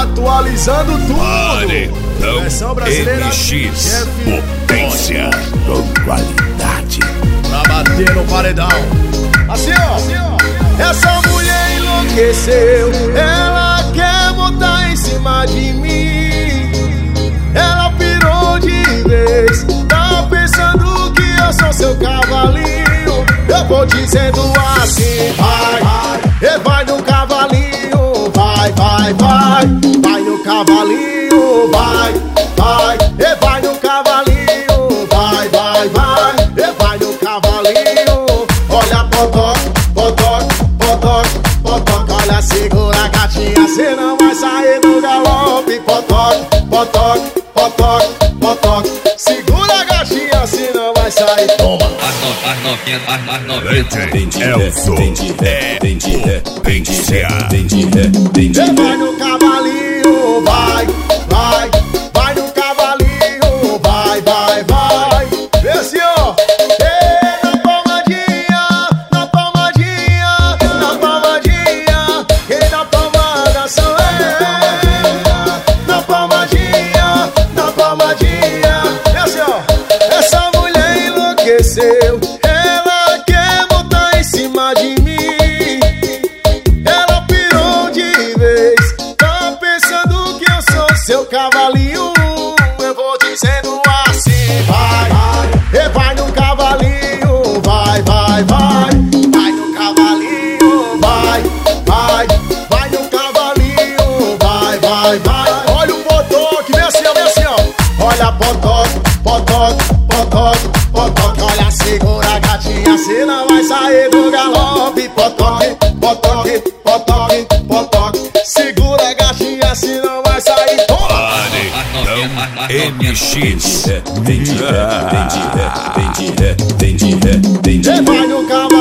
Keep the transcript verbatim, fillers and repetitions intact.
atualizando tudo. Paredão Versão brasileira M X, potência com qualidade. Pra bater no paredão. Assim ó, assim ó. Essa mulher enlouqueceu, ela quer botar em cima de mim. Ela pirou de vez, tá pensando que eu sou seu cavalinho. Eu vou dizendo assim, vai, vai, e vai no cavalinho, vai, vai, vai, vai no cavalinho, vai, vai, e vai no cavalinho, vai, vai, vai, e vai no cavalinho. Olha, potoque, potoque, potoque, potoque, olha, segura a gatinha, cê não vai sair do galope. Potoque, potoque, potoque, potoque, segura a gatinha, cê não vai sair. Toma! Elson é potência. E vai no cavalinho, vai, vai, vai no cavalinho, vai, vai, vai. Vê senhor, e na palmadinha, na palmadinha, na palmadinha, quem dá palmada sou eu. Na palmadinha, na palmadinha. Vê senhor, essa mulher enlouqueceu, ela quer botar em cima de mim. Seu cavalinho, eu vou dizendo assim, vai, vai, e vai no cavalinho, vai, vai, vai, vai no cavalinho, vai, vai, vai no cavalinho, vai, vai, vai. Olha o potoque, vem assim, ó, vem assim, ó. Olha potoque, potoque, potoque, potoque, olha, segura a gatinha, cê não vai sair do galope. Potoque, potoque, potoque, potoque, segura a gatinha, cê não vai sair. M X. Entendi, entendi, entendi, entendi, entendi. E vai no cavalo.